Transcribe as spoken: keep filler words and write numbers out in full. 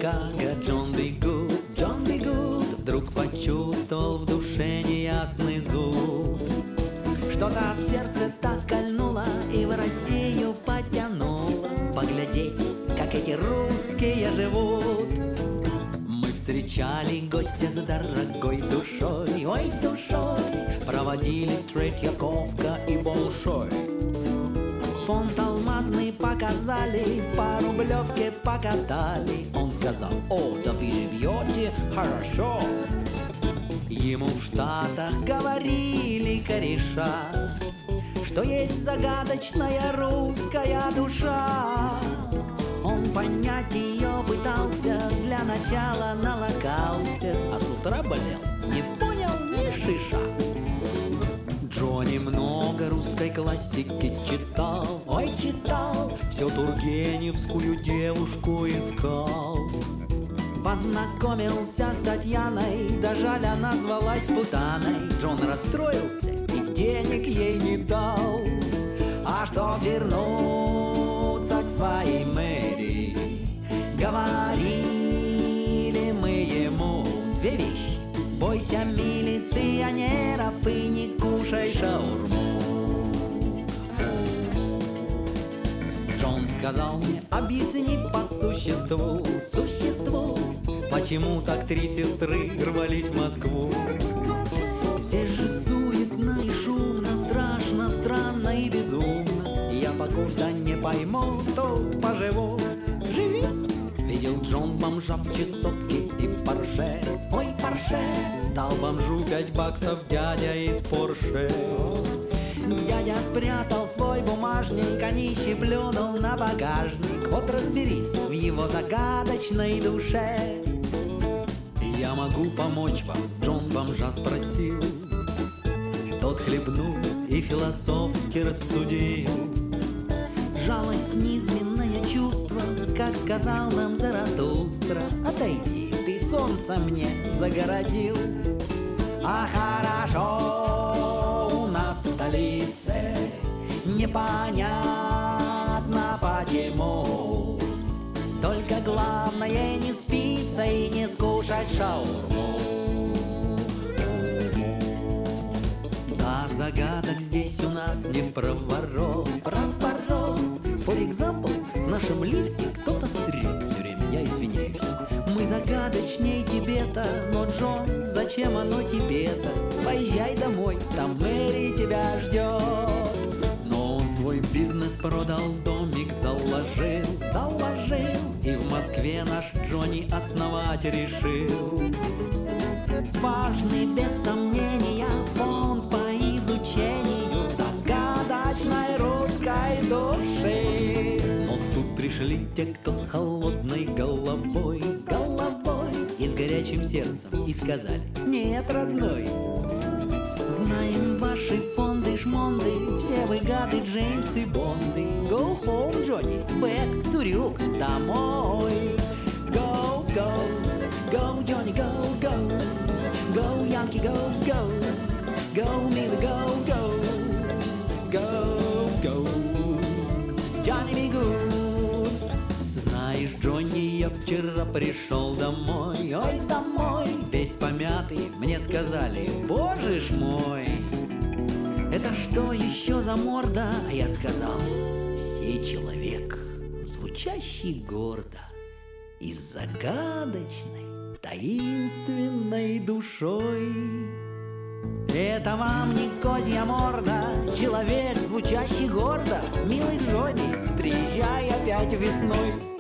Чикаго. Джон Би Гуд, Джон Би Гуд вдруг почувствовал в душе неясный зуд. Что-то в сердце так кольнуло и в Россию потянуло поглядеть, как эти русские живут. Мы встречали гостя с дорогой душой, ой, душой, проводили в Третьяковка и Болшой. Фонд алмазный показали, по Рублевке покатали. Он сказал: о, да вы живете хорошо. Ему в Штатах говорили кореша, что есть загадочная русская душа. Он понять ее пытался, для начала налокался, а с утра болел, не понял ни шиша. Джонни много русской классики читал, ой, читал, все Тургеневскую девушку искал. Познакомился с Татьяной, да жаль, она звалась Путаной. Джон расстроился и денег ей не дал. А что вернуться к своей Мэри, говорили мы ему две вещи: бойся милиционеров и не кушай шаурму. Джон сказал мне: объясни по существу, существу, почему так три сестры рвались в Москву. Здесь же суетно и шумно, страшно, странно и безумно. Я покуда не пойму, тут поживу. Живи! Видел Джон бомжа в чесотке и Порше, ой, Порше. Дал бомжу пять баксов дядя из Порше. Дядя спрятал свой бумажник, а нищий плюнул на багажник. Вот разберись в его загадочной душе. Я могу помочь вам, Джон бомжа спросил. Тот хлебнул и философски рассудил: жалость — низменное чувство, как сказал нам Заратустра. Отойди, ты солнце мне загородил. А хорошо у нас в столице, непонятно почему. Только главное не спиться и не скушать шаурму. А загадок здесь у нас не в проворот, проворот. For example, в нашем лифте кто-то срет все время, я извиняюсь. Мы загадочней Тибета, но, Джон, зачем оно тебе-то? Поезжай домой, там Мэри тебя ждет. Но он свой бизнес продал, домик заложил, заложил. И в Москве наш Джонни основать решил. Важный, без сомнения, фонд по изучению загадочной русской души. Но тут пришли те, кто с холодной головой, головой и с горячим сердцем, и сказали: нет, родной, знаем ваши фонды, шмонды, все вы гады, Джеймс и Бонды. Go home, Джонни, back, Цурюк, домой. Go, go, go, Johnny, go, go. Go, Yankee, go, go. Go, Millie, go, go. Go, go. Johnny be good. Знаешь, Джонни, я вчера пришел домой, ой, домой, весь помятый, мне сказали: боже ж мой, это что еще за морда? А я сказал: сей человек, звучащий гордо и с загадочной, таинственной душой. Это вам не козья морда, человек, звучащий гордо. Милый Джонни, приезжай опять весной.